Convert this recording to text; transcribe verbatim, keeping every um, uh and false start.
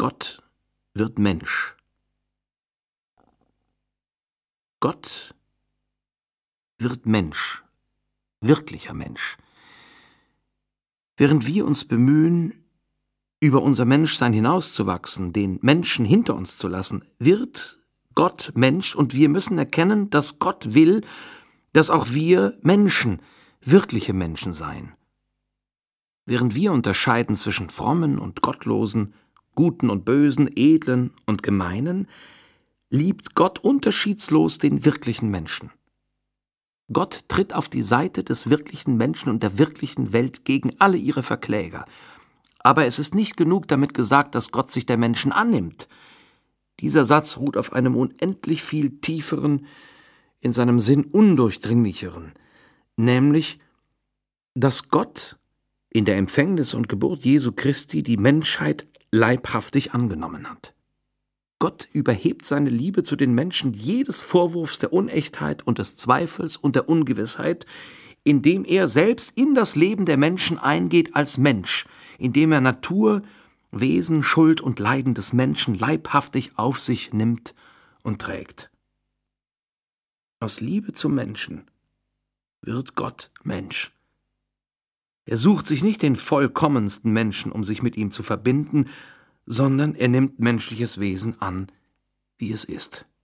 Gott wird Mensch. Gott wird Mensch, wirklicher Mensch. Während wir uns bemühen, über unser Menschsein hinauszuwachsen, den Menschen hinter uns zu lassen, wird Gott Mensch, und wir müssen erkennen, dass Gott will, dass auch wir Menschen, wirkliche Menschen seien. Während wir unterscheiden zwischen frommen und gottlosen, guten und bösen, edlen und gemeinen, liebt Gott unterschiedslos den wirklichen Menschen. Gott tritt auf die Seite des wirklichen Menschen und der wirklichen Welt gegen alle ihre Verkläger. Aber es ist nicht genug damit gesagt, dass Gott sich der Menschen annimmt. Dieser Satz ruht auf einem unendlich viel tieferen, in seinem Sinn undurchdringlicheren, nämlich, dass Gott in der Empfängnis und Geburt Jesu Christi die Menschheit leibhaftig angenommen hat. Gott überhebt seine Liebe zu den Menschen jedes Vorwurfs der Unechtheit und des Zweifels und der Ungewissheit, indem er selbst in das Leben der Menschen eingeht als Mensch, indem er Natur, Wesen, Schuld und Leiden des Menschen leibhaftig auf sich nimmt und trägt. Aus Liebe zum Menschen wird Gott Mensch. Er sucht sich nicht den vollkommensten Menschen, um sich mit ihm zu verbinden, sondern er nimmt menschliches Wesen an, wie es ist.